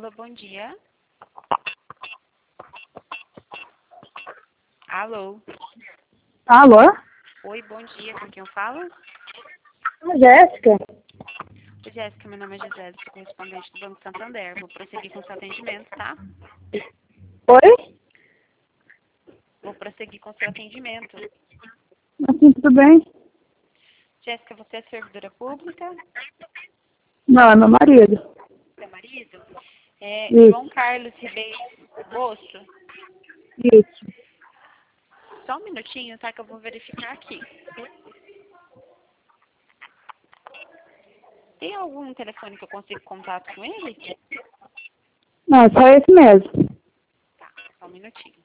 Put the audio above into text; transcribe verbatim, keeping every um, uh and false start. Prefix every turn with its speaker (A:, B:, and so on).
A: Alô, bom dia. Alô.
B: Alô?
A: Oi, bom dia. Com quem eu falo?
B: Jéssica.
A: Oi, Jéssica, meu nome é Gisele, sou correspondente do Banco Santander. Vou prosseguir com seu atendimento, tá?
B: Oi?
A: Vou prosseguir com seu atendimento.
B: Assim, tudo bem?
A: Jéssica, você é servidora pública?
B: Não, é meu marido.
A: Seu marido? É
B: Isso,
A: João Carlos Ribeiro Rosto.
B: isso.
A: Só um minutinho, tá? Que eu vou verificar aqui. Tem algum telefone que eu consiga contato com ele?
B: Não, é só esse mesmo.
A: Tá, só um minutinho.